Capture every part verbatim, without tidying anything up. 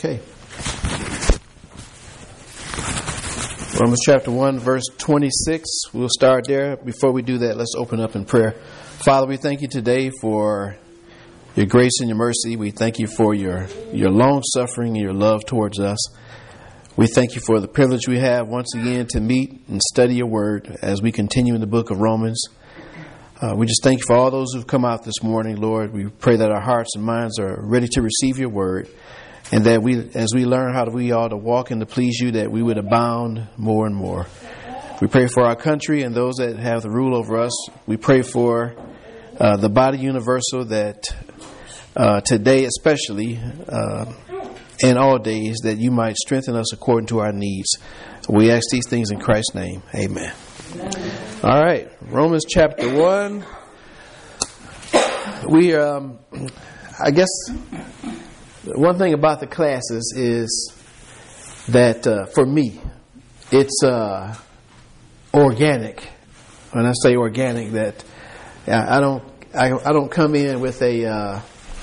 Okay. Romans chapter one, verse twenty-six. We'll start there. Before we do that, let's open up in prayer. Father, we thank you today for your grace and your mercy. We thank you for your, your long suffering and your love towards us. We thank you for the privilege we have once again to meet and study your word as we continue in the book of Romans. Uh, we just thank you for all those who've come out this morning, Lord. We pray that our hearts and minds are ready to receive your word, and that we, as we learn how to, we ought to walk and to please you, that we would abound more and more. We pray for our country and those that have the rule over us. We pray for uh, the body universal, that uh, today especially, uh, and all days, that you might strengthen us according to our needs. We ask these things in Christ's name. Amen. Amen. All right, Romans chapter one. We, um, I guess, one thing about the classes is that uh, for me, it's uh, organic. When I say organic, that I don't, I, I don't come in with a uh,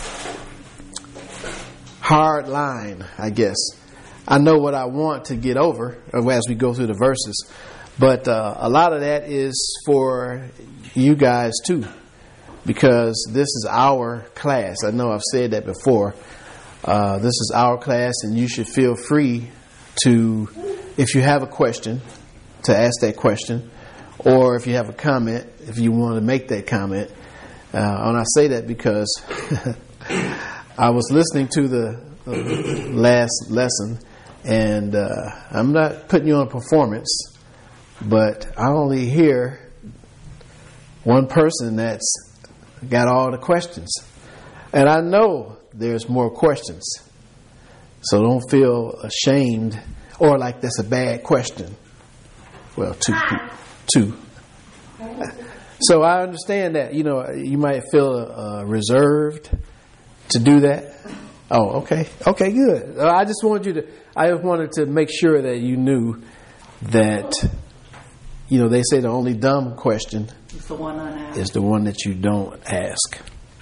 hard line. I guess I know what I want to get over as we go through the verses. But uh, a lot of that is for you guys too, because this is our class. I know I've said that before. Uh, this is our class, and you should feel free to, if you have a question, to ask that question, or if you have a comment, if you want to make that comment. Uh, and I say that because I was listening to the uh, last lesson, and uh, I'm not putting you on a performance, but I only hear one person that's got all the questions. And I know there's more questions. So don't feel ashamed or like that's a bad question. Well, two people. Two. So I understand that, you know, you might feel uh, reserved to do that. Oh, okay. Okay, good. Uh, I just wanted you to, I wanted to make sure that you knew that, you know, they say the only dumb question it's the one unasked. is the one that you don't ask.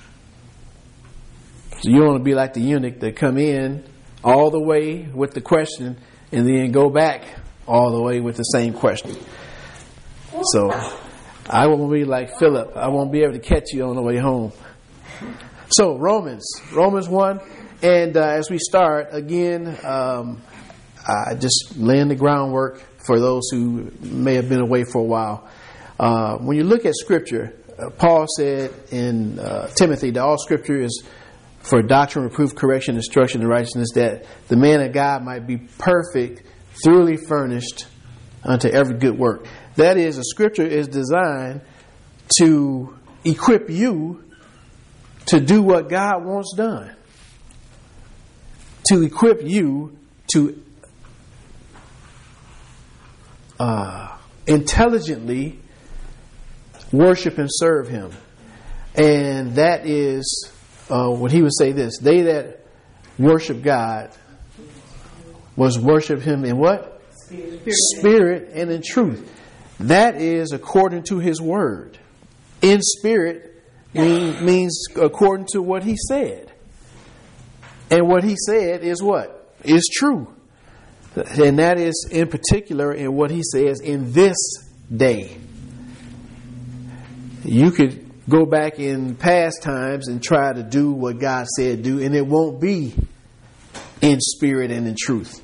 So you don't want to be like the eunuch that come in all the way with the question and then go back all the way with the same question. So I won't be like Philip. I won't be able to catch you on the way home. So Romans, Romans one. And uh, as we start, again, um, I just laying the groundwork for those who may have been away for a while. Uh, when you look at Scripture, uh, Paul said in uh, Timothy that all Scripture is for doctrine, reproof, correction, instruction, and righteousness, that the man of God might be perfect, thoroughly furnished unto every good work. That is, a Scripture is designed to equip you to do what God wants done. To equip you to uh, intelligently worship and serve Him. And that is uh, what he would say this: they that worship God was worship Him in what? Spirit, Spirit and in truth. That is according to His word. In spirit mean, means according to what He said. And what He said is what? Is true. And that is in particular in what He says in this day. You could go back in past times and try to do what God said do, and it won't be in spirit and in truth.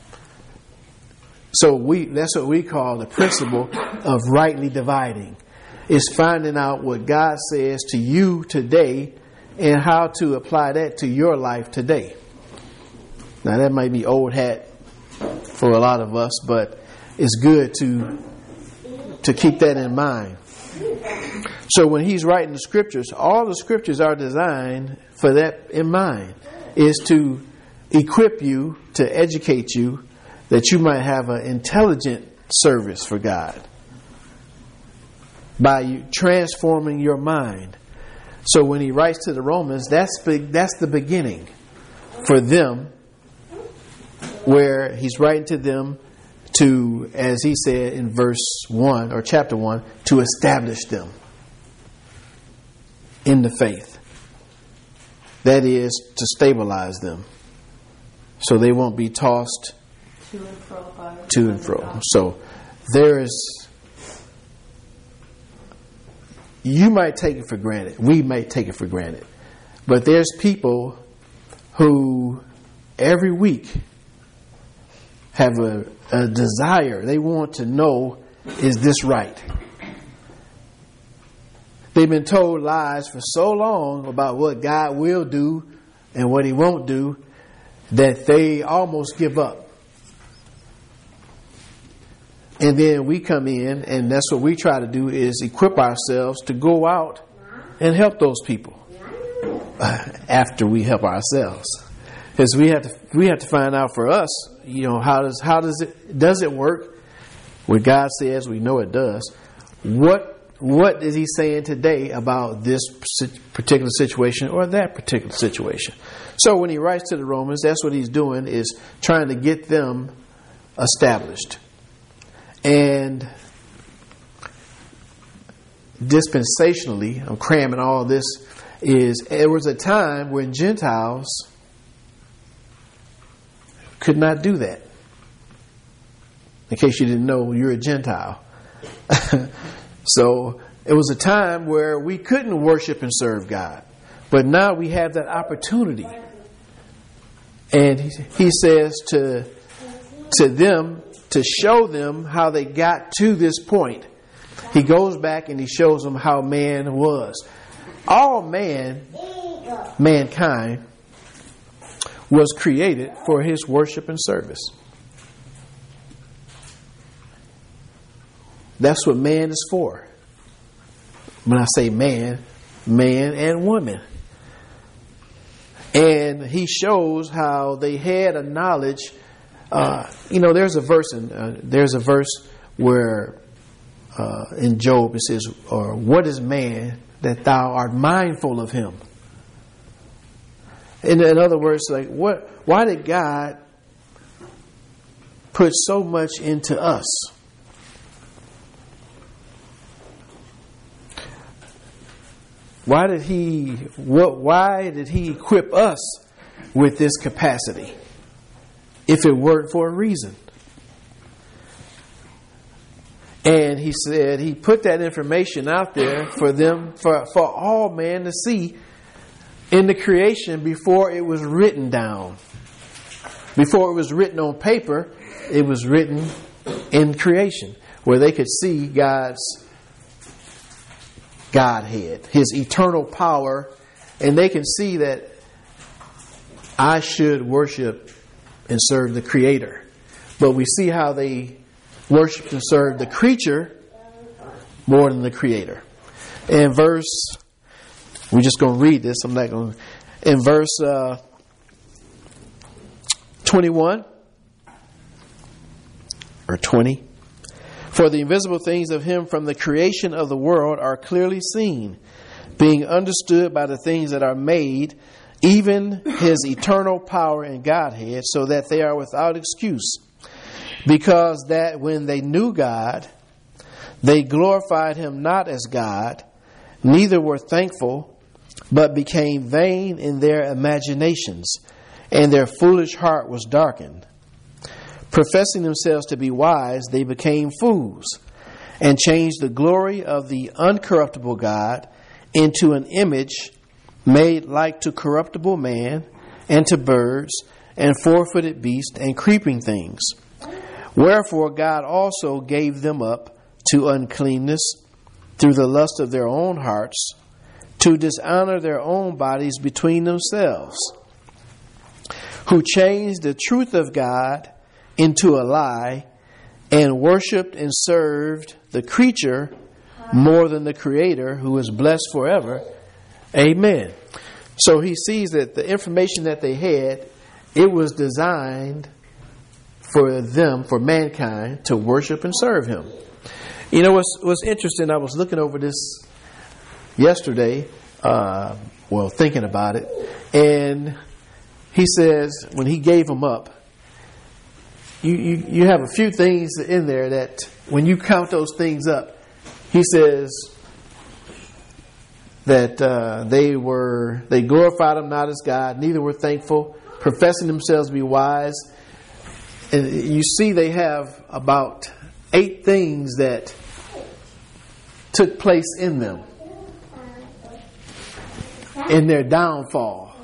So we that's what we call the principle of rightly dividing. It's finding out what God says to you today and how to apply that to your life today. Now that might be old hat for a lot of us, but it's good to to keep that in mind. So when he's writing the scriptures, all the scriptures are designed for that in mind, is to equip you, to educate you, that you might have an intelligent service for God by you transforming your mind. So when he writes to the Romans, that's big, that's the beginning for them, where he's writing to them to, as he said in verse one or chapter one, to establish them in the faith. That is, to stabilize them. so they won't be tossed to and fro. By to and fro. So there is, you might take it for granted. We might take it for granted. But there's people who every week have a, a desire. They want to know, is this right? They've been told lies for so long about what God will do and what He won't do that they almost give up. And then we come in, and that's what we try to do, is equip ourselves to go out and help those people after we help ourselves. Because we have to we have to find out for us, you know, how does how does it does it work? What God says, we know it does. What what is He saying today about this particular situation or that particular situation? So when He writes to the Romans, that's what He's doing, is trying to get them established. And dispensationally, I'm cramming all this, is there was a time when Gentiles could not do that. In case you didn't know, you're a Gentile. So it was a time where we couldn't worship and serve God. But now we have that opportunity. And he, he says to, to them, to show them how they got to this point. He goes back and he shows them how man was. All man, mankind, was created for His worship and service. That's what man is for. When I say man, man and woman. And He shows how they had a knowledge. Uh, you know, there's a verse in uh, there's a verse where uh, in Job it says, "Or what is man that thou art mindful of him?" In, in other words, like what? Why did God put so much into us? Why did He? What? Why did He equip us with this capacity? If it weren't for a reason. And He said He put that information out there for them, for, for all man to see in the creation before it was written down. Before it was written on paper, it was written in creation, where they could see God's Godhead, His eternal power, and they can see that I should worship and serve the Creator. But we see how they worship and serve the creature more than the Creator. In verse, we're just going to read this. I'm not going to. In verse uh, twenty-one or twenty, for the invisible things of Him from the creation of the world are clearly seen, being understood by the things that are made, even His eternal power and Godhead, so that they are without excuse. Because that when they knew God, they glorified Him not as God, neither were thankful, but became vain in their imaginations, and their foolish heart was darkened. Professing themselves to be wise, they became fools, and changed the glory of the uncorruptible God into an image made like to corruptible man, and to birds, and four-footed beasts, and creeping things. Wherefore God also gave them up to uncleanness through the lust of their own hearts, to dishonor their own bodies between themselves, who changed the truth of God into a lie, and worshipped and served the creature more than the Creator, who is blessed forever. Amen. So he sees that the information that they had, it was designed for them, for mankind, to worship and serve Him. You know what's, what's interesting, I was looking over this yesterday, uh, well, thinking about it, and he says when He gave them up, you, you, you have a few things in there that when you count those things up, he says that uh, they were they glorified Him not as God, neither were thankful, professing themselves to be wise. And you see they have about eight things that took place in them in their downfall.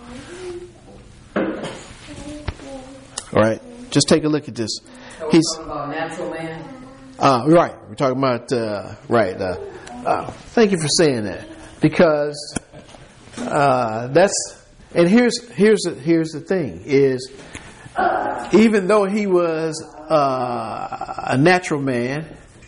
All right, just take a look at this. So we're He's talking about natural man. uh, right. We're talking about uh, right. Uh, uh, thank you for saying that, because uh, that's and here's here's the, here's the thing is even though he was uh, a natural man,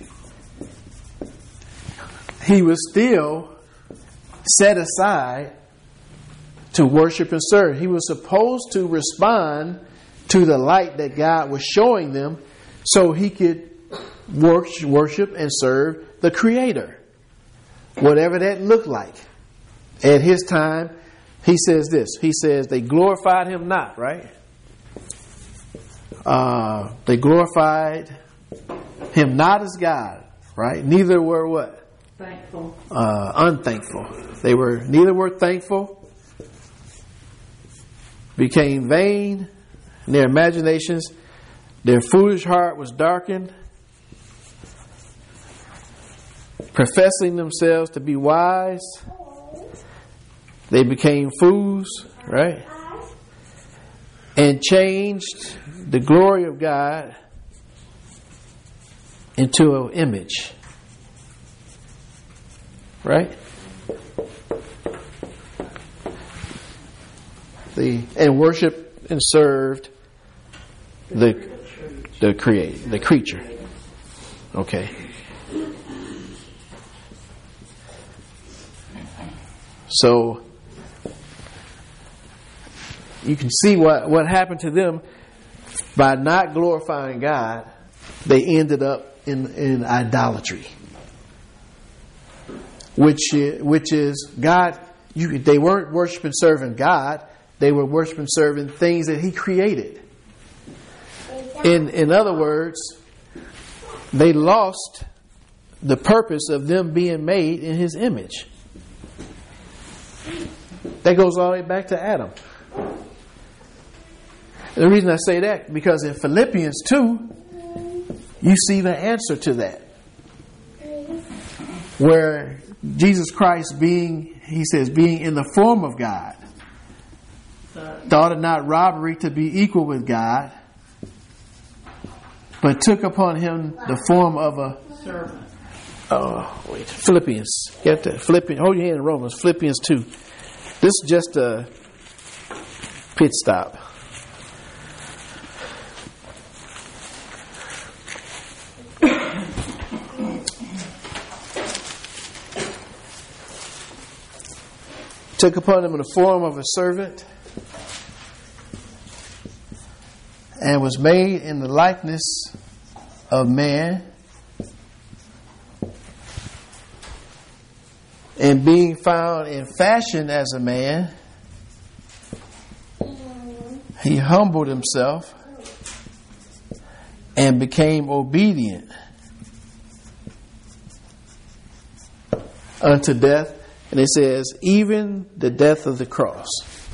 he was still set aside to worship and serve. He was supposed to respond to the light that God was showing them so he could worship and serve the Creator. Whatever that looked like. At his time, he says this. He says they glorified him not, right? Uh, they glorified him not as God, right? Neither were what? Thankful. Uh, unthankful. They were neither were thankful. Became vain in their imaginations. Their foolish heart was darkened. Professing themselves to be wise, they became fools, right? And changed the glory of God into an image, right? The and worshiped and served the the create the creature. Okay. So you can see what, what happened to them by not glorifying God. They ended up in, in idolatry, which which is God. You, they weren't worshiping, serving God. They were worshiping, serving things that He created. In in other words, they lost the purpose of them being made in His image. That goes all the way back to Adam. And the reason I say that, because in Philippians two, you see the answer to that. Where Jesus Christ being, he says, being in the form of God, thought it not robbery to be equal with God, but took upon him the form of a servant. Oh, wait. Philippians. Get that. Philippians. Hold your hand in Romans. Philippians two. This is just a pit stop. Took upon him in the form of a servant, and was made in the likeness of man. And being found in fashion as a man, he humbled himself and became obedient unto death. And it says, even the death of the cross.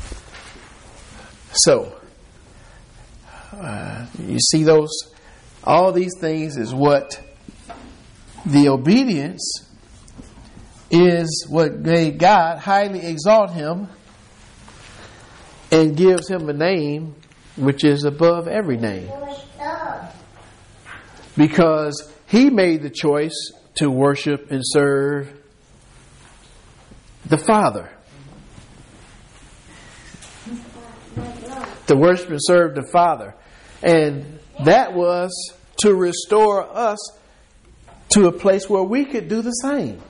So, uh, you see those, all these things is what the obedience is what made God highly exalt him and gives him a name which is above every name. Because he made the choice to worship and serve the Father. To worship and serve the Father. And that was to restore us to a place where we could do the same.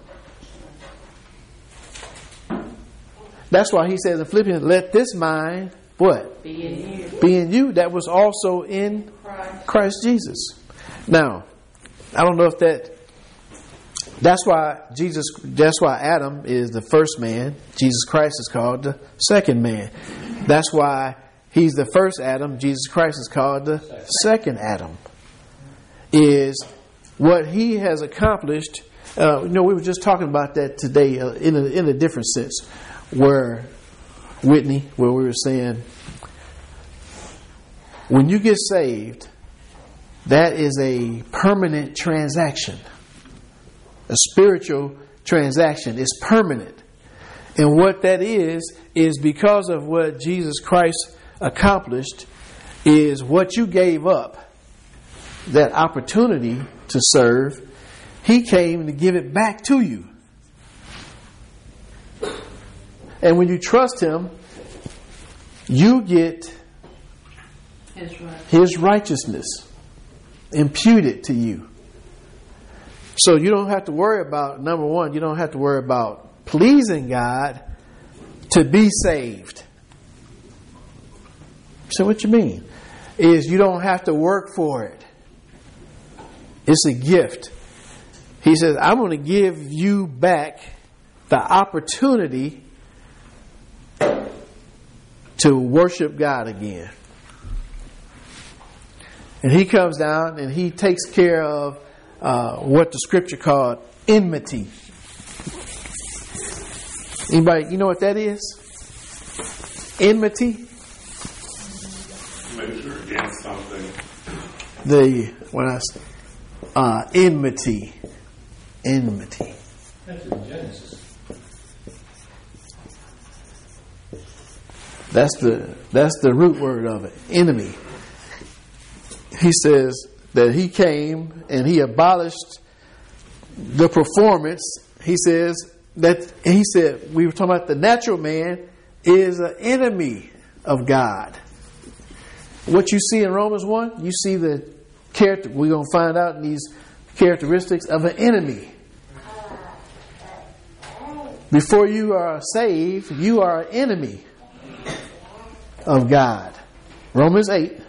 That's why he says in Philippians, let this mind, what? Be in you. Be in you. That was also in Christ. Christ Jesus. Now, I don't know if that, that's why Jesus, that's why Adam is the first man. Jesus Christ is called the second man. That's why he's the first Adam. Jesus Christ is called the second Adam. Is what he has accomplished. Uh, you know, we were just talking about that today uh, in a, in a different sense. Where Whitney, where we were saying When you get saved, that is a permanent transaction. A spiritual transaction is permanent. And what that is, is because of what Jesus Christ accomplished, is what you gave up, that opportunity to serve, He came to give it back to you. And when you trust Him, you get His, right. His righteousness imputed to you. So you don't have to worry about, number one, you don't have to worry about pleasing God to be saved. So what you mean? Is you don't have to work for it. It's a gift. He says, I'm going to give you back the opportunity to worship God again. And He comes down and He takes care of uh, what the scripture called enmity. Anybody, you know what that is? Enmity? Make sure against something. The, when I say, uh, enmity. Enmity. That's in Genesis. That's the that's the root word of it. Enemy. He says that He came and He abolished the performance. He says that He said we were talking about the natural man is an enemy of God. What you see in Romans one, you see the character. We're going to find out in these characteristics of an enemy. Before you are saved, you are an enemy of God. Romans eight.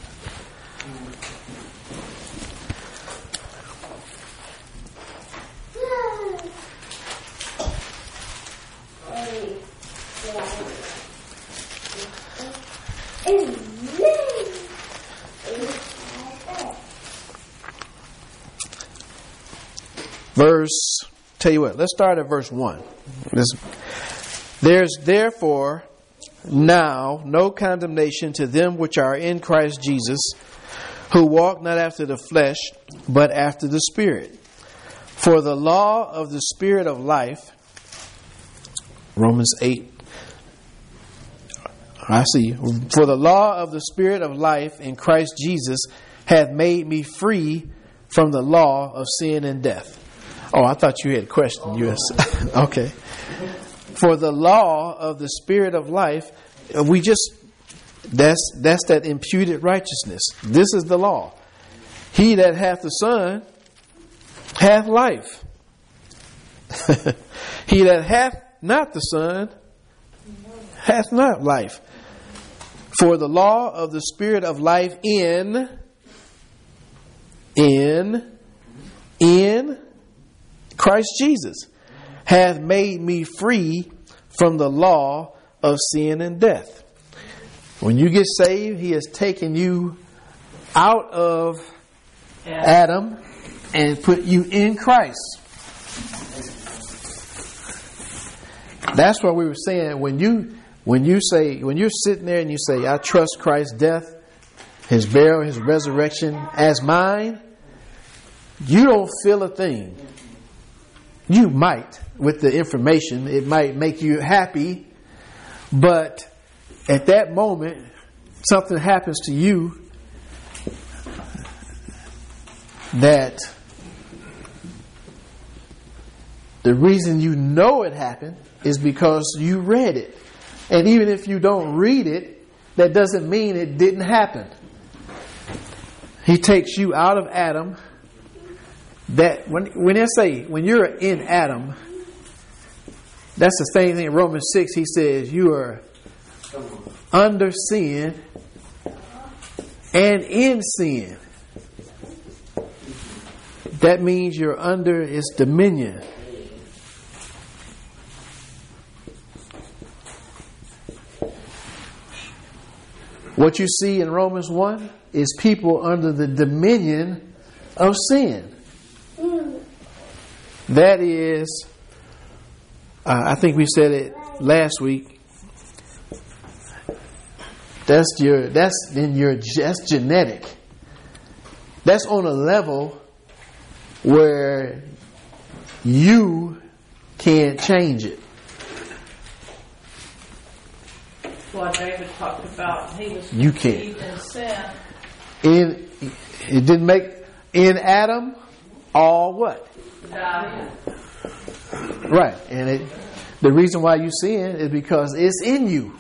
Verse, tell you what, let's start at verse one. There's therefore now no condemnation to them which are in Christ Jesus, who walk not after the flesh, but after the Spirit. For the law of the Spirit of life, Romans eight, I see. For the law of the Spirit of life in Christ Jesus hath made me free from the law of sin and death. Oh, I thought you had a question. U S Okay. For the law of the Spirit of life, we just, that's that's that imputed righteousness. This is the law. He that hath the Son hath life. He that hath not the Son hath not life. For the law of the Spirit of life in, in, in Christ Jesus hath made me free from the law of sin and death. When you get saved, He has taken you out of Adam and put you in Christ. That's what we were saying. When you when you say when you're sitting there and you say, I trust Christ's death, His burial, His resurrection as mine, you don't feel a thing. You might, with the information, it might make you happy, but at that moment, something happens to you that the reason you know it happened is because you read it. And even if you don't read it, that doesn't mean it didn't happen. He takes you out of Adam. That when when they say when you're in Adam, that's the same thing in Romans six. He says you are under sin and in sin. That means you're under its dominion. What you see in Romans one is people under the dominion of sin. That is, uh, I think we said it last week, That's your. That's in your. That's genetic. That's on a level where you can't change it. What David talked about, he was You can't. conceived in sin. In it didn't make in Adam all what? Died. Right, and it. The reason why you sin is because it's in you.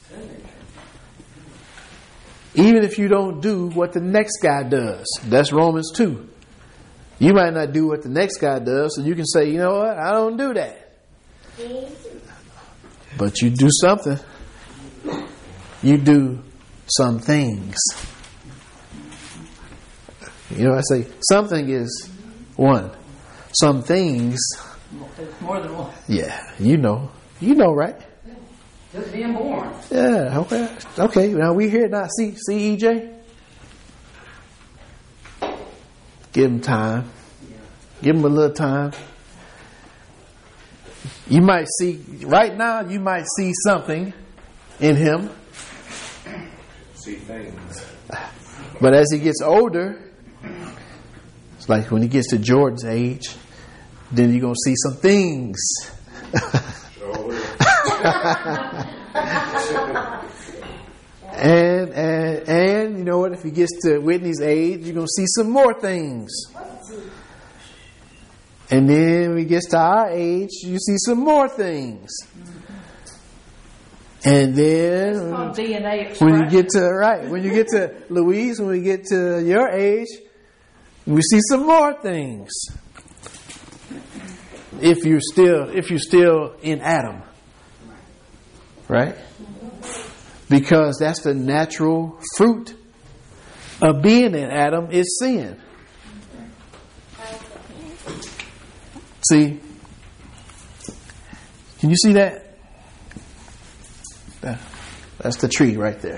Even if you don't do what the next guy does. That's Romans two. You might not do what the next guy does, so you can say, you know what, I don't do that. But you do something. You do some things. You know, I say something is one. Some things. There's more than one. Yeah, you know. You know, right? Just being born. Yeah, okay. Okay, now we here now. See, see E J? Give him time. Give him a little time. You might see, right now, you might see something in him. See things. But as he gets older, it's like when he gets to Jordan's age, then you're going to see some things. and, and, and, you know what, if he gets to Whitney's age, you're going to see some more things. And then when he gets to our age, you see some more things. And then It's called D N A when expression. you get to right, when you get to Louise, when we get to your age, we see some more things. If you're still if you're still in Adam. Right? Because that's the natural fruit of being in Adam is sin. See? Can you see that? That's the tree right there.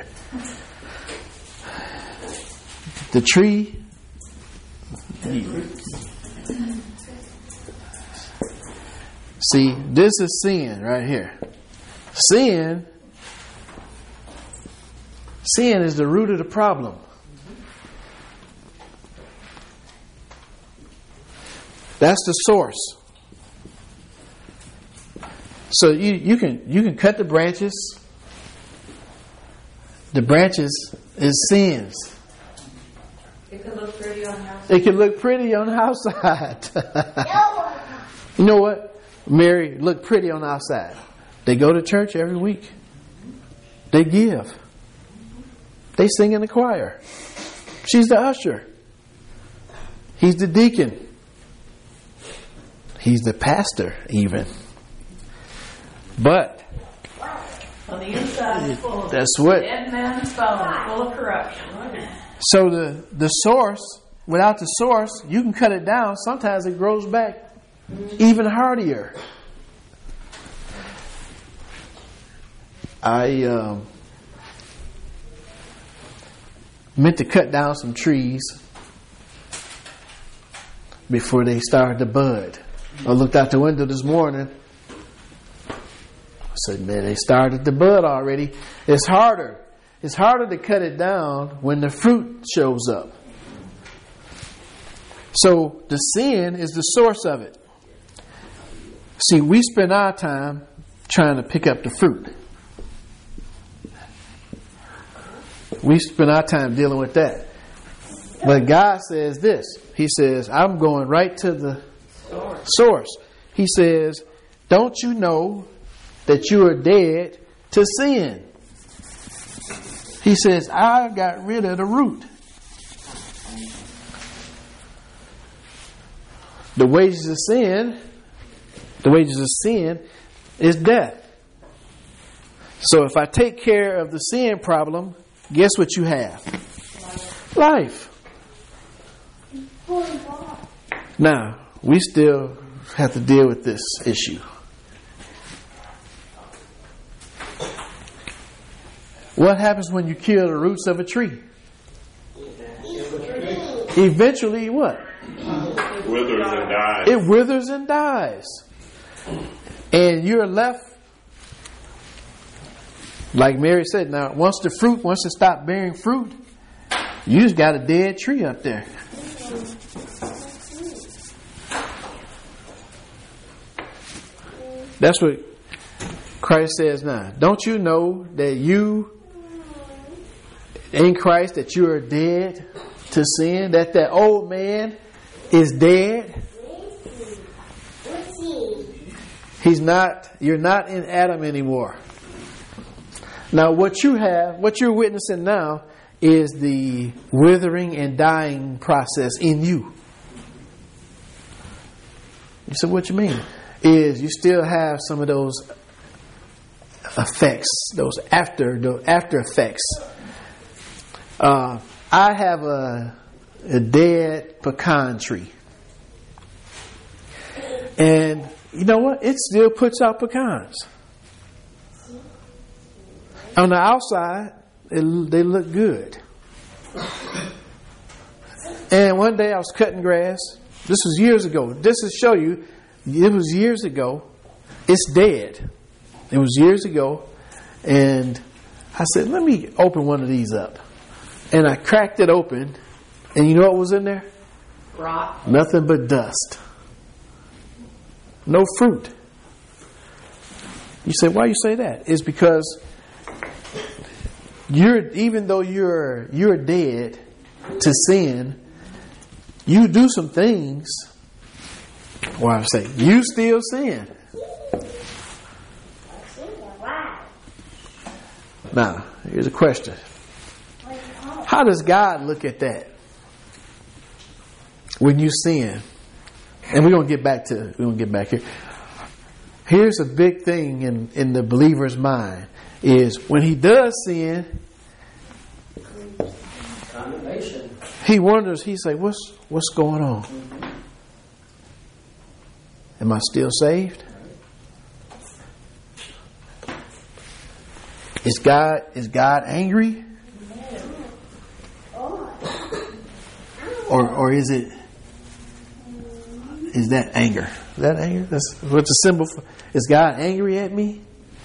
The tree. See, this is sin right here. Sin. Sin is the root of the problem. That's the source. So you, you can you can cut the branches. The branches is sins. It could look pretty on the outside. It can look pretty on the outside. You know what? Mary looked pretty on the outside. They go to church every week. They give. They sing in the choir. She's the usher. He's the deacon. He's the pastor even. But On the inside is full of that's what. dead man's bones, full of corruption. So the the source, without the source, you can cut it down. Sometimes it grows back even hardier. I um, meant to cut down some trees before they started to bud. I looked out the window this morning. I said, man, they started to bud already. It's harder. It's harder to cut it down when the fruit shows up. So the sin is the source of it. See, we spend our time trying to pick up the fruit. We spend our time dealing with that. But God says this. He says, I'm going right to the Source. source. He says, don't you know that you are dead to sin? He says, I got rid of the root. The wages of sin, the wages of sin is death. So if I take care of the sin problem, guess what you have? Life. Now, we still have to deal with this issue. What happens when you kill the roots of a tree? Eventually what? Withers and dies. It withers and dies. And you're left Like Mary said, now once the fruit, once it stopped bearing fruit, you just got a dead tree up there. That's what Christ says now. Don't you know that you in Christ, that you are dead to sin, that that old man is dead? He's not, you're not in Adam anymore. Now what you have, what you're witnessing now is the withering and dying process in you. You said, what you mean? Is you still have some of those effects, those after, the after effects. Uh, I have a, a dead pecan tree. And you know what? It still puts out pecans. On the outside, it, they look good. And one day I was cutting grass. This was years ago. This to show you, it was years ago. It's dead. It was years ago. And I said, let me open one of these up. And I cracked it open. And you know what was in there? Rot. Nothing but dust. No fruit. You say, why you say that? It's because you're, even though you're you're dead to sin, you do some things. Well, I say you still sin. Now, here's a question. How does God look at that when you sin? And we're gonna get back to we're gonna get back here. Here's a big thing in, in the believer's mind is when he does sin, condemnation. He wonders, he's like, what's what's going on? Am I still saved? Is God is God angry? Or or is it is that anger? Is that anger? That's what's a symbol for. Is God angry at me?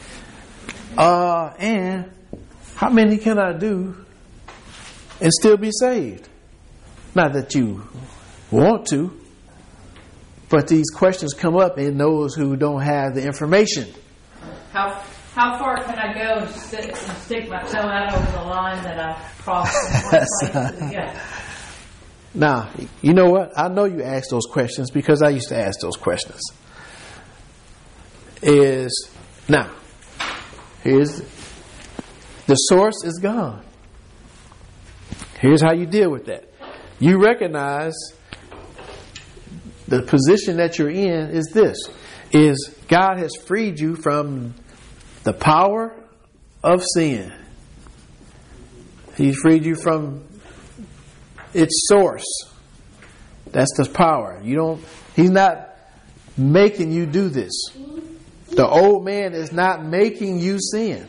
Uh and how many can I do and still be saved? Not that you want to, but these questions come up in those who don't have the information. How how far can I go and, sit, and stick my toe out over the line that I crossed from one place to the other? Now, you know what? I know you ask those questions because I used to ask those questions. Is now, here's the source is gone. Here's how you deal with that. You recognize the position that you're in is this, is God has freed you from the power of sin. He's freed you from its source. That's the power. You don't, he's not making you do this. The old man is not making you sin.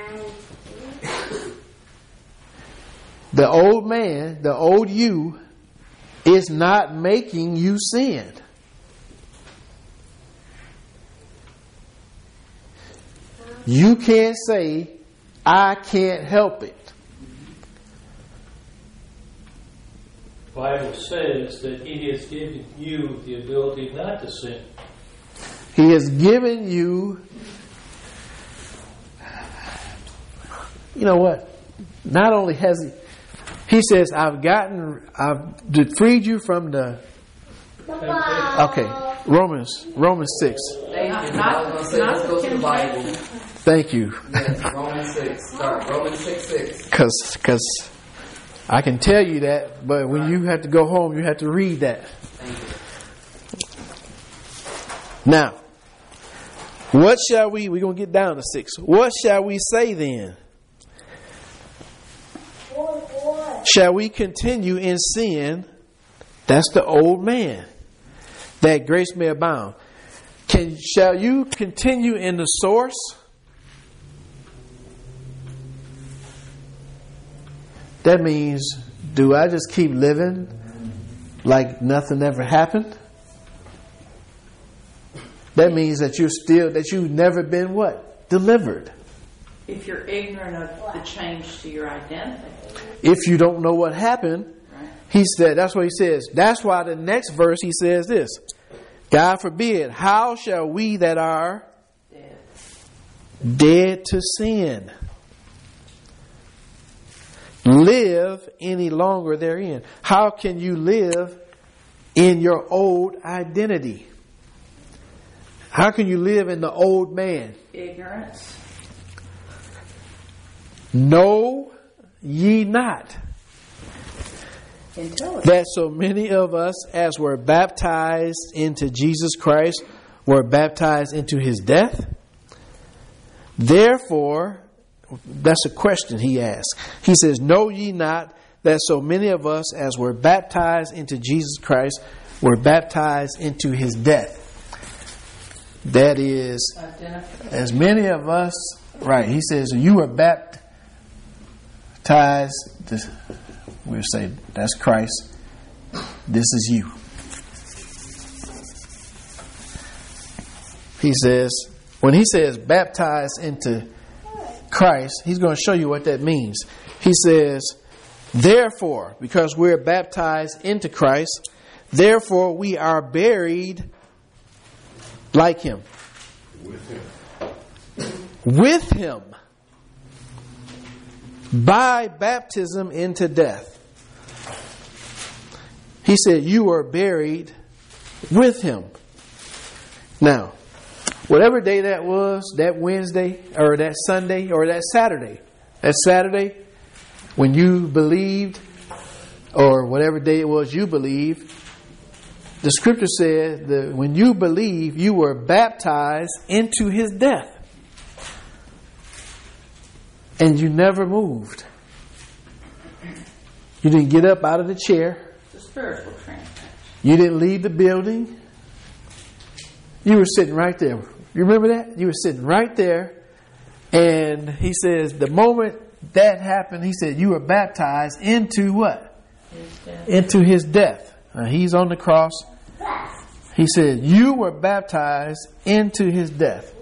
The old man, the old you, is not making you sin. You can't say, I can't help it. The Bible says that He has given you the ability not to sin. He has given you, you know what? Not only has He, He says, I've gotten, I've freed you from the, okay, Romans, Romans six. Thank you. I was going to say, let's go to the Bible. Thank you. Yes, Romans six. Start Romans six six. Because, because I can tell you that, but when you have to go home, you have to read that. Now, what shall we, we're going to get down to six. What shall we say then? Shall we continue in sin? That's the old man, that grace may abound. Can, shall you continue in the source? That means, do I just keep living like nothing ever happened? That means that you're still, that you've never been what? Delivered. if you're ignorant of the change to your identity. If you don't know what happened, Right. he said, that's what he says. That's why the next verse he says this. God forbid, how shall we that are Dead. dead to sin live any longer therein? How can you live in your old identity? How can you live in the old man? Ignorance. Know ye not Intelligence. that so many of us as were baptized into Jesus Christ were baptized into his death? Therefore, that's a question he asks. He says, know ye not that so many of us as were baptized into Jesus Christ were baptized into his death? That is, Identification. as many of us, right, he says, you were baptized, this, we'll say, that's Christ, this is you. He says, when he says baptized into Christ, he's going to show you what that means. He says, therefore, because we're baptized into Christ, therefore we are buried like him. With him. With him. By baptism into death. He said, you are buried with him. Now, whatever day that was, that Wednesday, or that Sunday, or that Saturday, that Saturday, when you believed, or whatever day it was you believed, the scripture said that when you believe, you were baptized into his death. And you never moved. You didn't get up out of the chair. It's a spiritual transformation. You didn't leave the building. You were sitting right there. You remember that? You were sitting right there. And he says, the moment that happened, he said, you were baptized into what? His death. Into his death. Now, he's on the cross. He said, you were baptized into his death.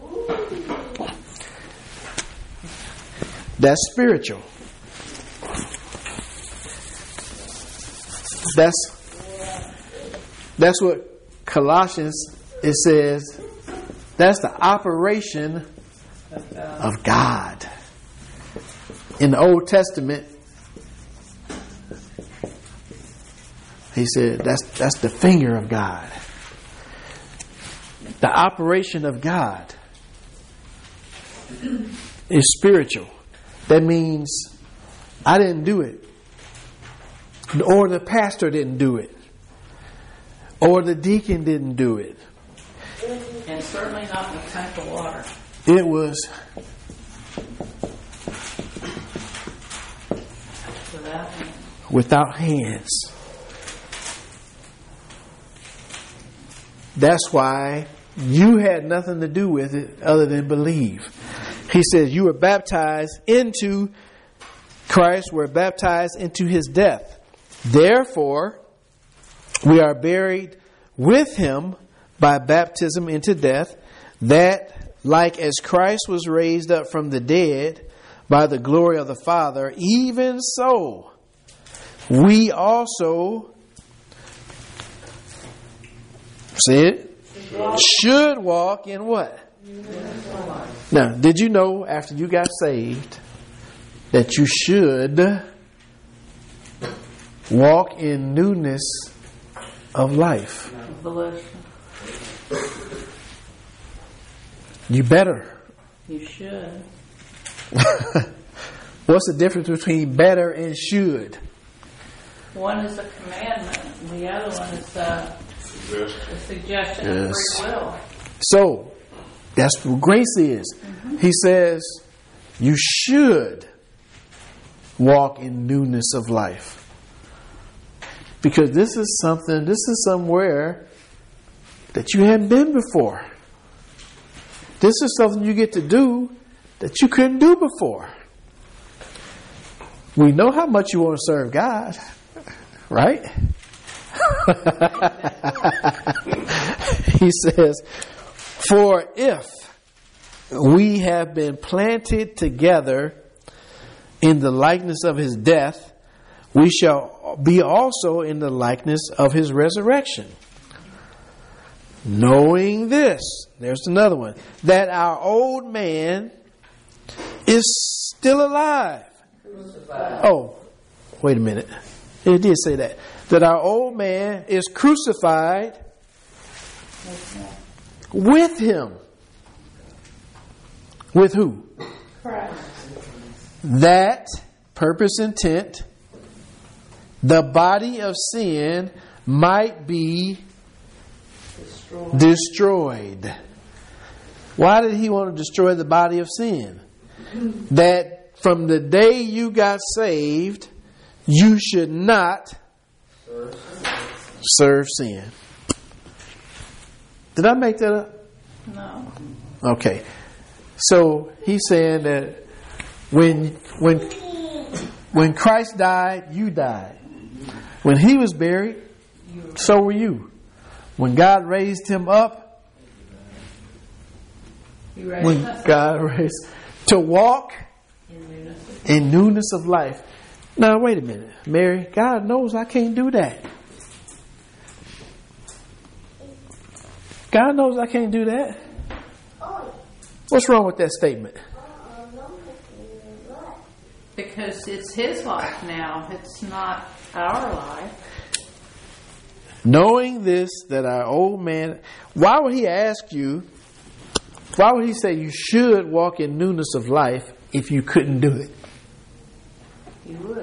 That's spiritual. That's that's what Colossians, it says, that's the operation of God. In the Old Testament, he said that's that's the finger of God. The operation of God is spiritual. That means I didn't do it, or the pastor didn't do it, or the deacon didn't do it. And certainly not in the tank of water. It was Without him. without hands. That's why you had nothing to do with it other than believe. He says you were baptized into Christ, were baptized into his death. Therefore, we are buried with him by baptism into death, that like as Christ was raised up from the dead by the glory of the Father, even so we also, say it, should walk in what? Now, did you know after you got saved that you should walk in newness of life? Volition. You better. You should. What's the difference between better and should? One is a commandment, and the other one is a, Suggestion. a suggestion Yes. of free will. So, that's what grace is. Mm-hmm. He says, you should walk in newness of life. Because this is something, this is somewhere that you hadn't been before. This is something you get to do that you couldn't do before. We know how much you want to serve God, right? He says, for if we have been planted together in the likeness of his death, we shall be also in the likeness of his resurrection. Knowing this, there's another one, that our old man is still alive. Crucified. Oh, wait a minute. It did say that. That our old man is crucified with him. With who? Christ. That, purpose, intent, the body of sin might be Destroyed. destroyed. Why did he want to destroy the body of sin? That from the day you got saved, you should not serve sin. Did I make that up? No. Okay. So he's saying that when when when Christ died, you died. When he was buried, so were you. When God raised him up, You raised when us God raised to walk in newness. in newness of life. Now wait a minute, Mary. God knows I can't do that. God knows I can't do that. What's wrong with that statement? Because it's his life now. It's not our life. Knowing this, that our old man, why would he ask you, why would he say you should walk in newness of life if you couldn't do it? You would.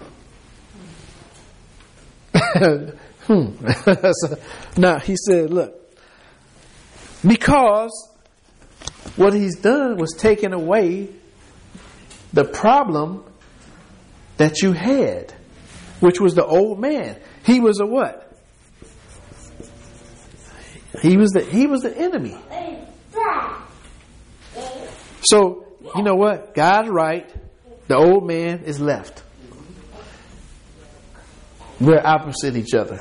hmm. So, now, he said, look, because what he's done was taken away the problem that you had, which was the old man. He was a what? He was the he was the enemy. So, you know what? God's right. The old man is left. We're opposite each other.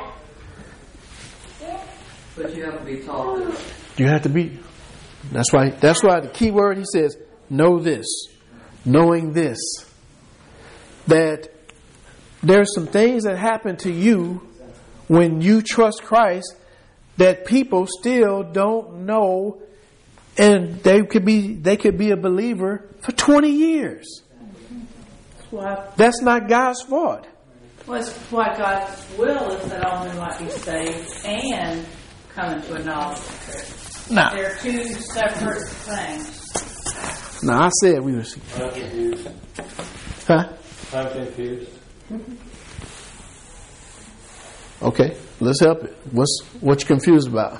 But you have to be taught. You have to be. That's why. That's why the key word he says, know this, knowing this, that there's some things that happen to you when you trust Christ that people still don't know, and they could be they could be a believer for twenty years. That's why, That's not God's fault. well, that's why God's will is that all men might be saved and come into a knowledge of truth. Nah. They're two separate things. Now I said we was. I'm confused. Huh? I'm confused. Okay, let's help it. What's what you confused about?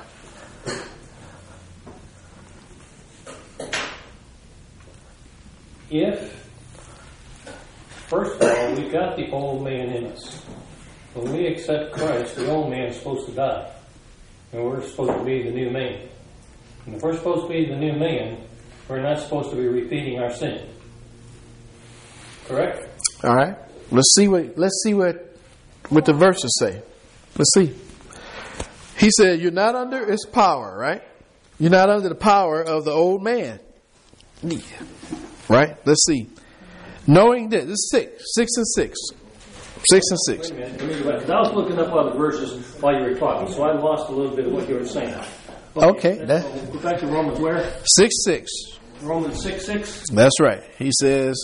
If, first of all, we've got the old man in us. When we accept Christ, the old man is supposed to die. And we're supposed to be the new man. And if we're supposed to be the new man, we're not supposed to be repeating our sin. Correct? All right. Let's see what let's see what what the verses say. Let's see. He said, "You're not under its power, right? You're not under the power of the old man, yeah. Right? Let's see. Knowing this, this is six, six and six, six and six. Wait a minute. Let me go back. 'Cause I was looking up other verses while you were talking, so I lost a little bit of what you were saying. Okay, let's that- go back to Romans where? Six six. Romans six six. That's right. He says.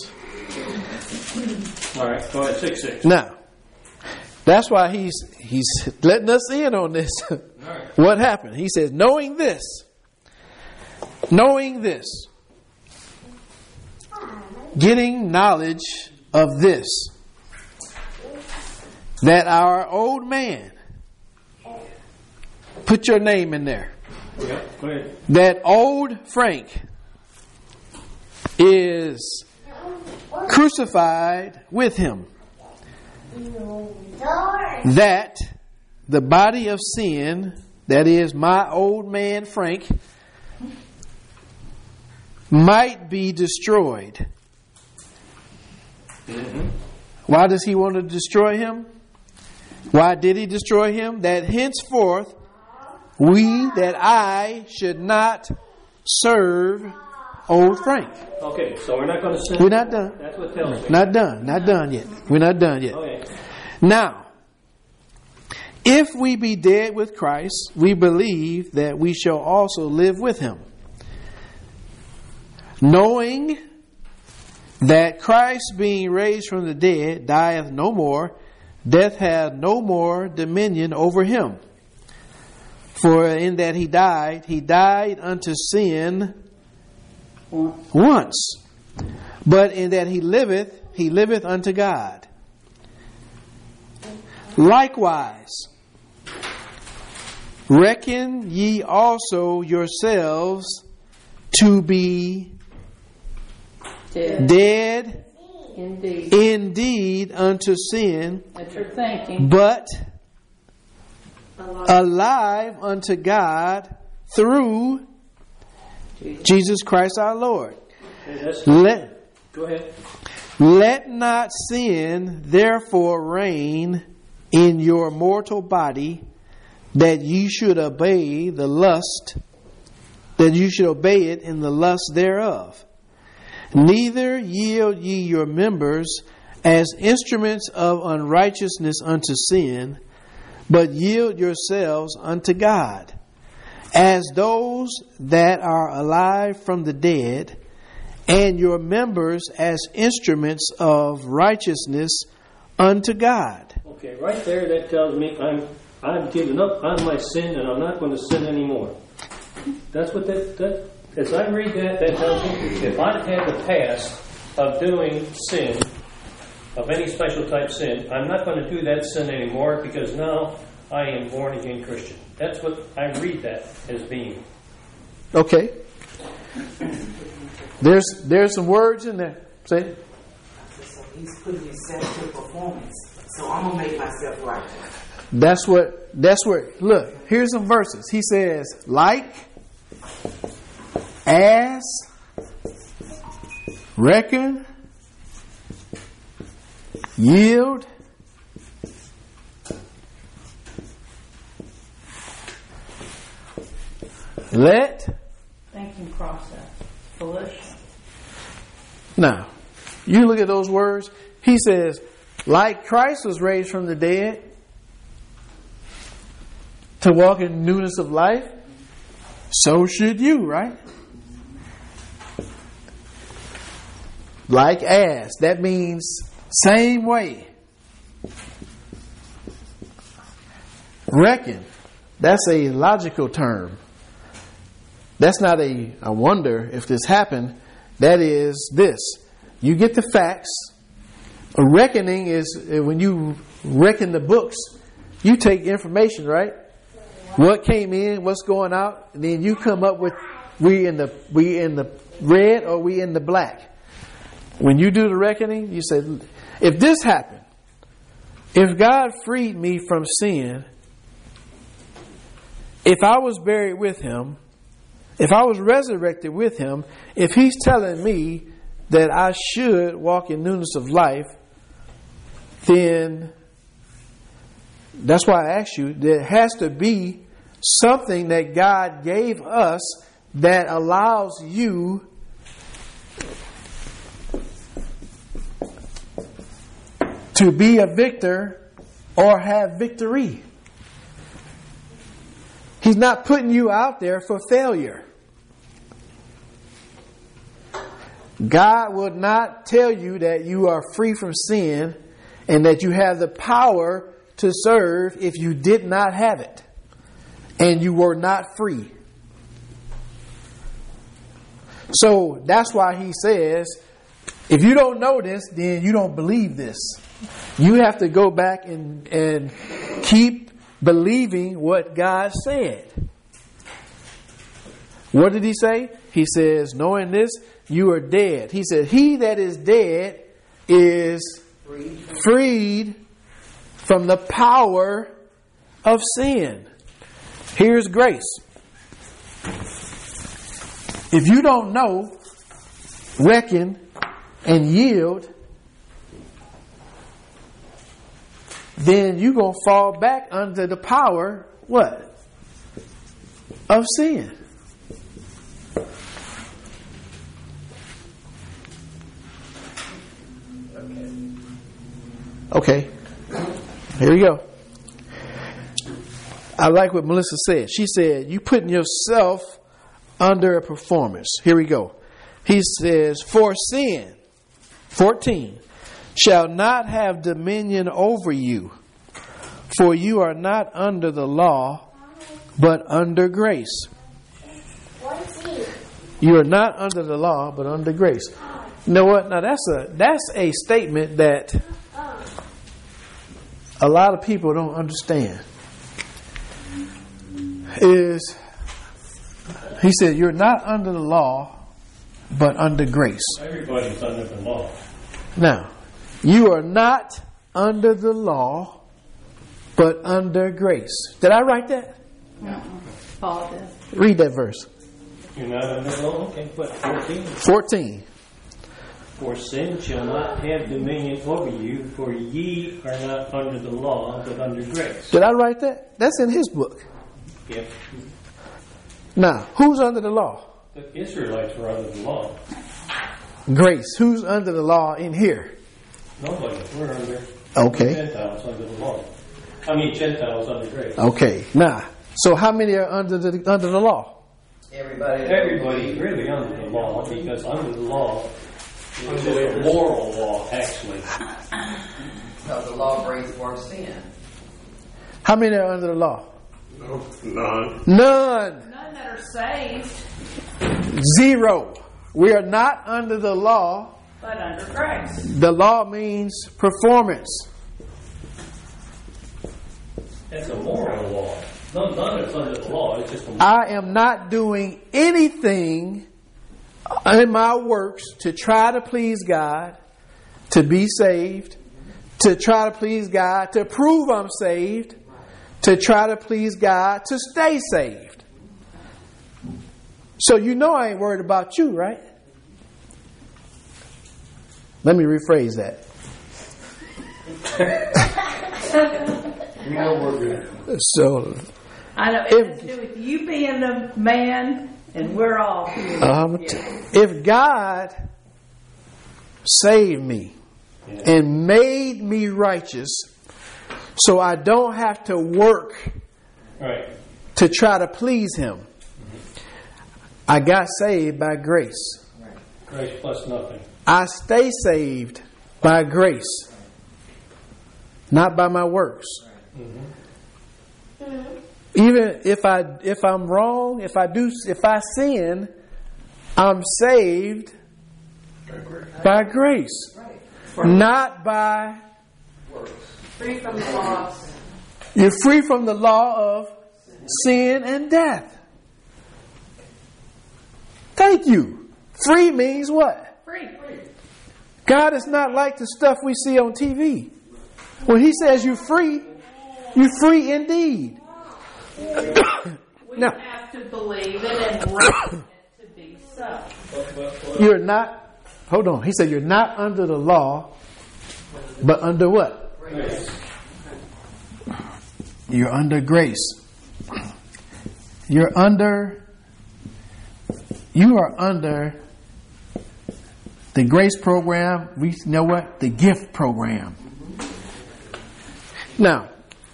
All right, go ahead. Six six. Now, that's why he's he's letting us in on this. right. What happened? He says, knowing this, knowing this, getting knowledge of this, that our old man, put your name in there, Yeah, go ahead. that old Frank is crucified with him, that the body of sin, that is my old man Frank, might be destroyed. Mm-hmm. Why does he want to destroy him? Why did he destroy him? That henceforth we, that I should not serve old Frank. Okay, so we're not going to sin. We're not done. That's what tells me. Not done. Not done yet. We're not done yet. Okay. Now, if we be dead with Christ, we believe that we shall also live with him, knowing that Christ, being raised from the dead, dieth no more, death hath no more dominion over him. For in that he died, he died unto sin once. But in that he liveth, he liveth unto God. Likewise, reckon ye also yourselves to be Dead. dead Indeed. indeed unto sin, That's your thinking. but alive unto God through Jesus. Jesus Christ our Lord. Okay, that's, Let, go ahead. let not sin therefore reign in your mortal body, that ye should obey the lust, that you should obey it in the lust thereof. Neither yield ye your members as instruments of unrighteousness unto sin, but yield yourselves unto God, as those that are alive from the dead, and your members as instruments of righteousness unto God. Okay, right there, that tells me I'm I'm giving up on my sin and I'm not going to sin anymore. That's what that, that as I read that, that tells me if I've had the past of doing sin, of any special type sin, I'm not going to do that sin anymore because now I am born again Christian. That's what I read that as being. Okay. There's there's some words in there. Say it. So he's putting himself to performance. So I'm gonna make myself right. That's what that's where look, here's some verses. He says, like, as, reckon, yield, let. Thinking process. Volition. Now, you look at those words. He says, like Christ was raised from the dead to walk in newness of life, so should you, right? Like as. That means same way. Reckon. That's a logical term. That's not a, I wonder if this happened. That is this. You get the facts. A reckoning is when you reckon the books, you take information, right? What came in, what's going out, and then you come up with we in the we in the red or we in the black. When you do the reckoning, you say, if this happened, if God freed me from sin, if I was buried with him, if I was resurrected with him, if he's telling me that I should walk in newness of life, then that's why I asked you, there has to be something that God gave us that allows you to be a victor or have victory. He's not putting you out there for failure. God would not tell you that you are free from sin and that you have the power to serve if you did not have it and you were not free. So that's why he says, if you don't know this, then you don't believe this. You have to go back and, and keep believing what God said. What did he say? He says, knowing this, you are dead. He said, he that is dead is freed from the power of sin. Here's grace. If you don't know, reckon, and yield, then you're going to fall back under the power, what? Of sin. Okay. Here we go. I like what Melissa said. She said, you putting yourself under a performance. Here we go. He says, for sin, fourteen, shall not have dominion over you, for you are not under the law, but under grace. You are not under the law, but under grace. You know what? Now that's a that's a statement that a lot of people don't understand. Is he said you're not under the law, but under grace. Everybody's under the law. Now, you are not under the law, but under grace. Did I write that? No. Paul did. Read that verse. You're not under the law? Okay, what, fourteen? fourteen. For sin shall not have dominion over you, for ye are not under the law, but under grace. Did I write that? That's in his book. Yep. Now, who's under the law? The Israelites were under the law. Grace. Who's under the law in here? Nobody. We're under Okay. Gentiles under the law. I mean Gentiles under grace. Okay. Now, so how many are under the under the law? Everybody. Everybody's really under the law, because under the law is a moral law, actually. Because the law brings forth sin. How many are under the law? No, none. None. None that are saved, Zero. We are not under the law. but under grace. The law means performance. That's a moral law. None, none of it's under the law. It's just a moral. I am not doing anything in my works to try to please God, to be saved, to try to please God, to prove I'm saved, to try to please God, to stay saved. So you know I ain't worried about you, right? Let me rephrase that. We know we're good. So I know it has to do with you being the man, and we're all human. um, if God saved me and made me righteous, so I don't have to work Right. to try to please Him, I got saved by grace. Grace plus nothing. I stay saved by grace, not by my works. Even if I if I'm wrong, if I do if I sin, I'm saved by grace, not by. Free from the law. You're free from the law of sin and death. Thank you. Free means what? Free. God is not like the stuff we see on T V. When He says you're free, you're free indeed. We No. have to believe it and reckon it to be so. You're not, hold on. He said you're not under the law, but under what? Grace. You're under grace. You're under, you are under the grace program. We know what? The gift program. Now,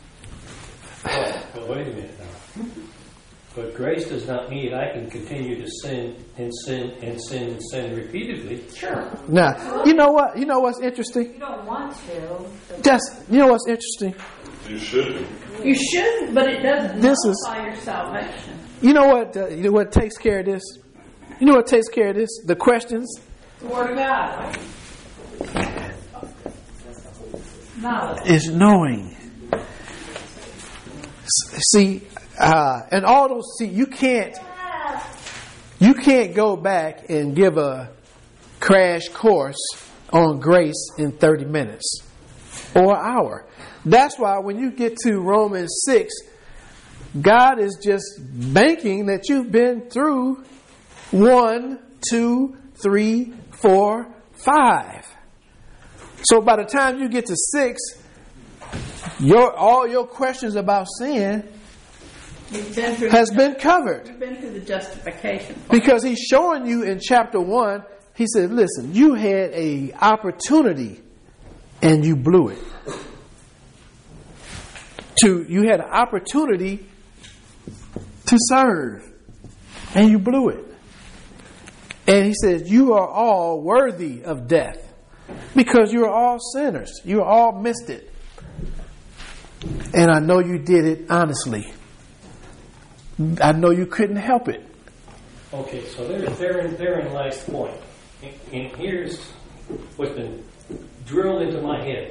But wait a minute now. But grace does not mean I can continue to sin and sin and sin and sin repeatedly. Sure. now, you know what? You know what's interesting? You don't want to. Just, you know what's interesting? You shouldn't. You shouldn't, but it doesn't This is- nullify your salvation. You know what? Uh, you know what takes care of this? You know what takes care of this? The questions. The Word of God. Knowledge. Is knowing. S- See, uh, and all those. See, you can't. You can't go back and give a crash course on grace in thirty minutes or an hour. That's why when you get to Romans six, God is just banking that you've been through one, two, three, four, five. So by the time you get to six, your all your questions about sin You've been through has been covered. You've been through the justification part. Because He's showing you in chapter one, He said, listen, you had a opportunity and you blew it. To you had an opportunity to serve, and you blew it. And he says, you are all worthy of death because you are all sinners. You all missed it. And I know you did it honestly. I know you couldn't help it. Okay, so there, therein, therein lies the point. And, and here's what's been drilled into my head.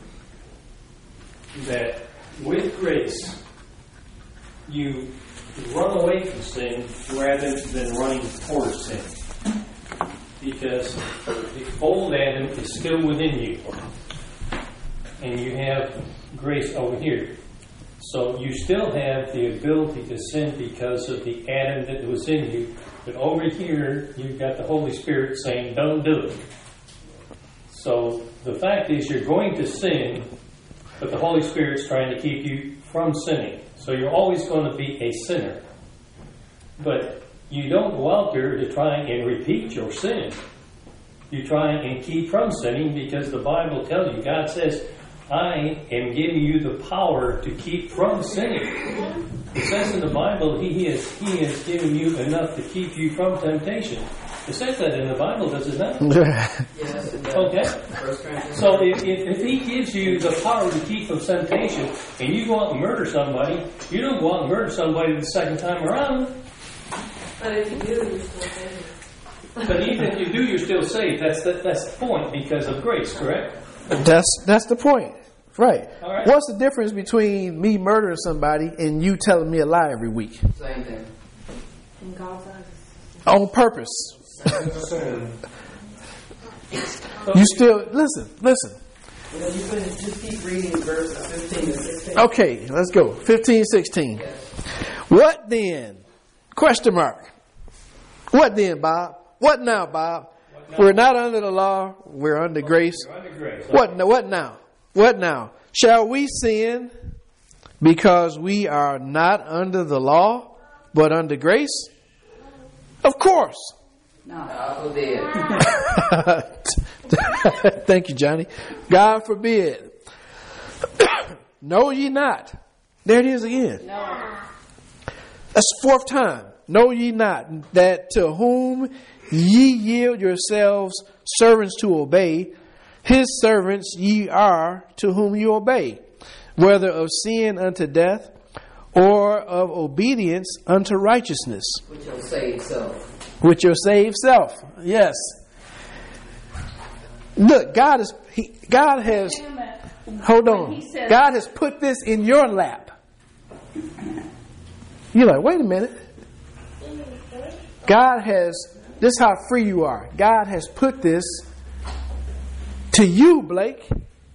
That with grace, you run away from sin rather than running towards sin. Because the old Adam is still within you. And you have grace over here. So you still have the ability to sin because of the Adam that was in you. But over here, you've got the Holy Spirit saying, don't do it. So the fact is you're going to sin, but the Holy Spirit's trying to keep you from sinning. So you're always going to be a sinner. But you don't go out there to try and repeat your sin. You try and keep from sinning because the Bible tells you, God says, I am giving you the power to keep from sinning. It says in the Bible, He has He has given you enough to keep you from temptation. It says that in the Bible, does it not? Yes, it does. Okay. So if, if, if He gives you the power to keep from temptation, and you go out and murder somebody, you don't go out and murder somebody the second time around. But if you do, you're still saved. But even if you do, you're still saved. That's the, that's the point because of grace, correct? That's that's the point. Right. All right. What's the difference between me murdering somebody and you telling me a lie every week? Same thing. In God's eyes. On purpose. You still, listen, listen. Well, you can just keep reading verses fifteen to sixteen. Okay, let's go. fifteen, sixteen. What then? Question mark. What then, Bob? What now, Bob? What now? We're not under the law. We're under grace. You're under grace. What, what now? What now? Shall we sin because we are not under the law, but under grace? Of course. God forbid. Thank you, Johnny. God forbid. Know ye not. There it is again. No. That's the fourth time. Know ye not that to whom ye yield yourselves servants to obey, his servants ye are to whom you obey, whether of sin unto death or of obedience unto righteousness. With your saved self. With your saved self. Yes. Look, God is he, God has Wait a minute. hold When on. he says- God has put this in your lap. You're like, wait a minute. God has, this is how free you are. God has put this to you, Blake.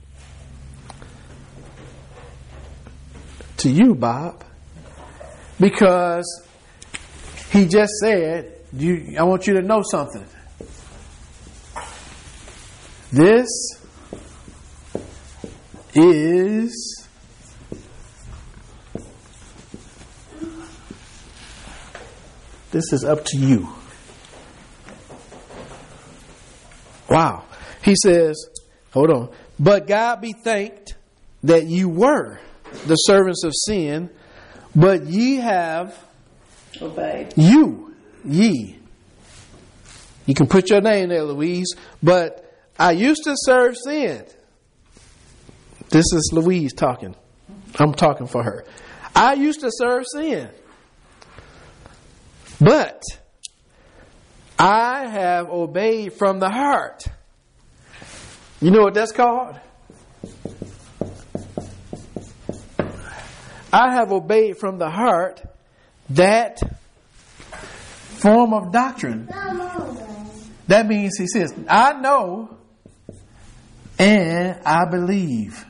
To you, Bob. Because he just said, you, I want you to know something. This is This is up to you. Wow. He says, hold on. But God be thanked that you were the servants of sin, but ye have Obeyed. you, ye. You can put your name there, Louise. But I used to serve sin. This is Louise talking. I'm talking for her. I used to serve sin. But I have obeyed from the heart. You know what that's called? I have obeyed from the heart that form of doctrine. That means he says, I know and I believe.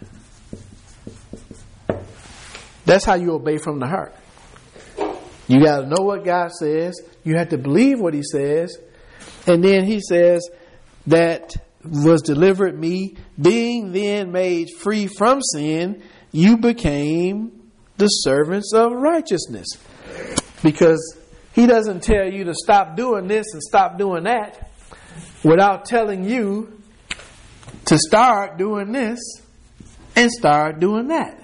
That's how you obey from the heart. You got to know what God says. You have to believe what He says. And then He says that was delivered me, being then made free from sin, you became the servants of righteousness. Because He doesn't tell you to stop doing this and stop doing that without telling you to start doing this and start doing that.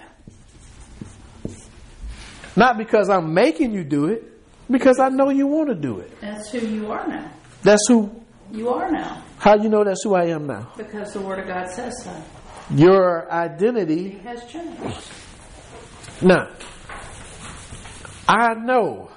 Not because I'm making you do it, because I know you want to do it. That's who you are now. That's who You are now. How do you know that's who I am now? Because the Word of God says so. Your identity It has changed. now. I know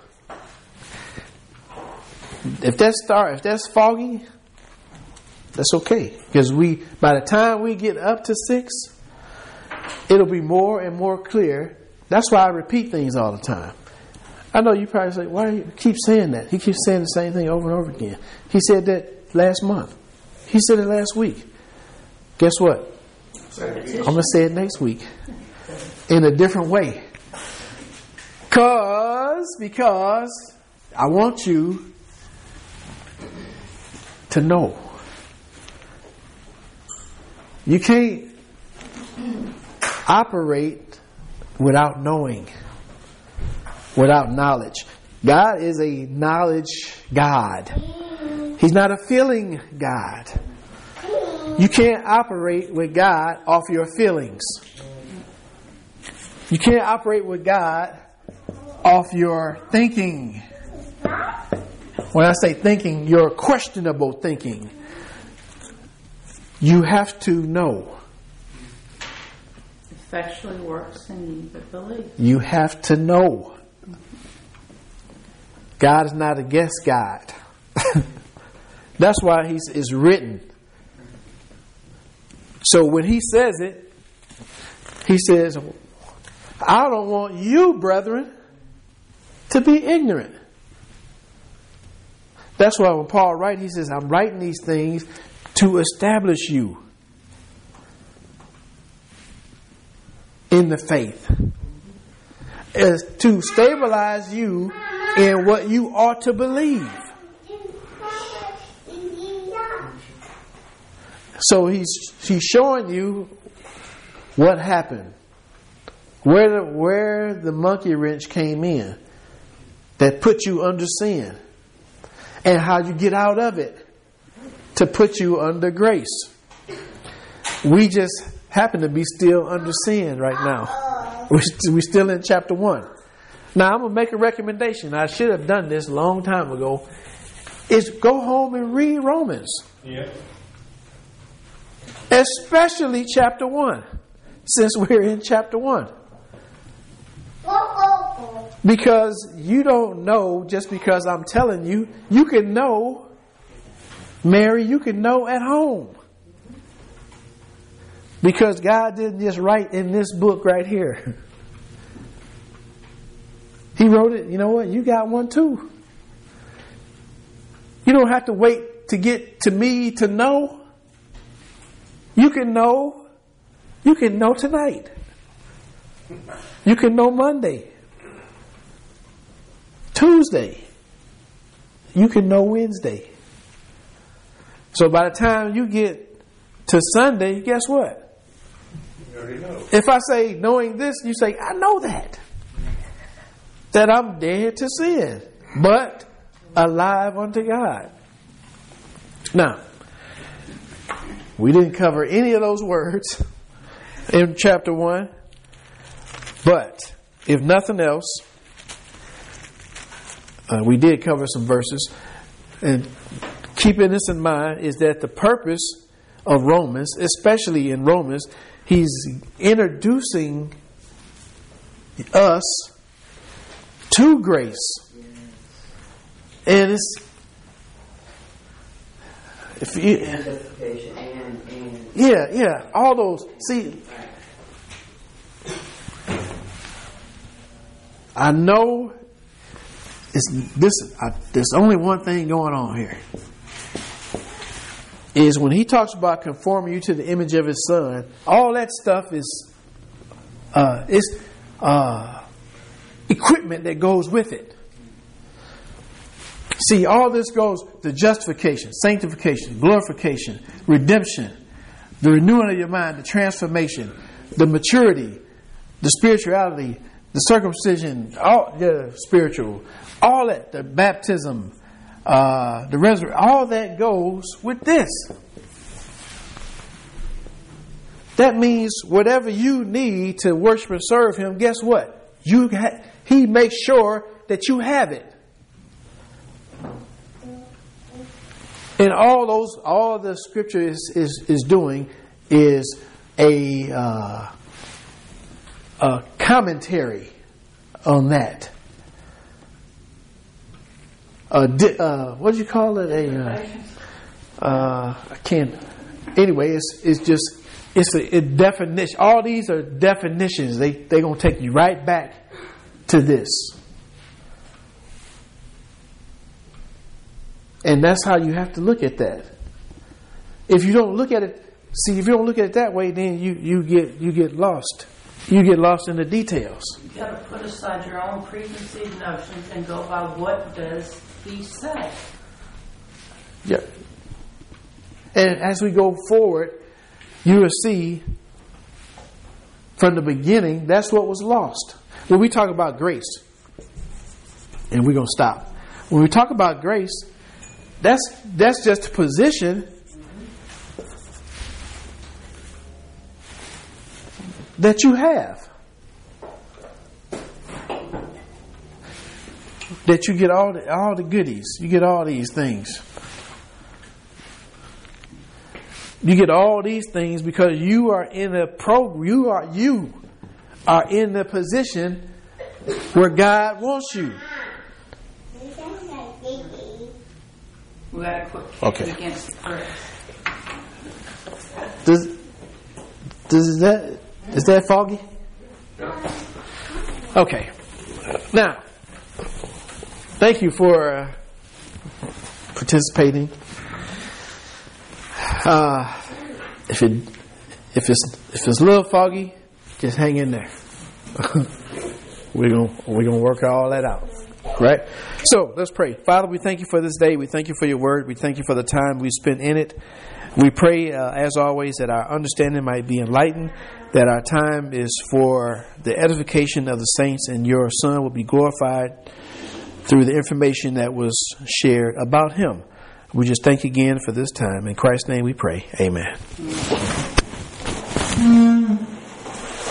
if that's star, if that's foggy, that's okay. Because we, by the time we get up to six, it'll be more and more clear. That's why I repeat things all the time. I know you probably say, why do you keep saying that? He keeps saying the same thing over and over again. He said that last month. He said it last week. Guess what? I'm going to say it next week in a different way. Cause, because I want you to know. You can't operate without knowing, without knowledge. God is a knowledge God. He's not a feeling God. You can't operate with God off your feelings. You can't operate with God off your thinking. When I say thinking, your questionable thinking. You have to know. Effectually works in you that believe. You have to know. God is not a guess God. That's why He is written. So when He says it, He says, I don't want you, brethren, to be ignorant. That's why when Paul writes, he says, I'm writing these things to establish you in the faith. Is to stabilize you in what you ought to believe. So he's he's showing you what happened, where the, where the monkey wrench came in that put you under sin, and how you get out of it to put you under grace. We just happen to be still under sin right now. We're still in chapter one. Now I'm going to make a recommendation. I should have done this a long time ago. Is go home and read Romans. Yeah. Especially chapter one. Since we're in chapter one. Because you don't know just because I'm telling you. You can know, Mary, you can know at home. Because God didn't just write in this book right here. He wrote it, you know what, you got one too. You don't have to wait to get to me to know. You can know. You can know tonight. You can know Monday. Tuesday. You can know Wednesday. So by the time you get to Sunday, guess what? You already know. If I say knowing this, you say, I know that. That I'm dead to sin, but alive unto God. Now, we didn't cover any of those words in chapter one, but if nothing else, uh, we did cover some verses. And keeping this in mind is that the purpose of Romans, especially in Romans, he's introducing us to grace. And it's if you, Justification and, and yeah, yeah, all those. See, I know it's this. I, there's only one thing going on here. Is when he talks about conforming you to the image of his Son, all that stuff is uh, is uh, equipment that goes with it. See, all this goes to justification, sanctification, glorification, redemption, the renewing of your mind, the transformation, the maturity, the spirituality, the circumcision, all the spiritual, all that, the baptism, uh, the resurrection, all that goes with this. That means whatever you need to worship and serve Him, guess what? You ha- He makes sure that you have it. And all those, all the Scripture is is, is doing is a uh, a commentary on that. Uh, di- uh, what do you call it? A uh, uh, I can't. Anyway, it's it's just it's a, a definition. All these are definitions. They they're gonna take you right back to this, and that's how you have to look at that. If you don't look at it, see, if you don't look at it that way, then you you get you get lost. You get lost in the details. You got to put aside your own preconceived notions and go by what does He say. Yeah. And as we go forward, you will see from the beginning that's what was lost. When we talk about grace, and we're gonna stop. When we talk about grace, that's that's just a position that you have. That you get all the all the goodies. You get all these things. You get all these things because you are in a pro you are you are in the position where God wants you. We got to quit Okay. against the press. Does does that is that foggy? Okay. Now, thank you for uh, participating. Uh, if it if it's if it's a little foggy, just hang in there. we're gonna we're gonna work all that out, right? So let's pray. Father, we thank you for this day. We thank you for your word. We thank you for the time we spent in it. We pray, uh, as always, that our understanding might be enlightened, that our time is for the edification of the saints, and your Son will be glorified through the information that was shared about Him. We just thank you again for this time. In Christ's name we pray. Amen.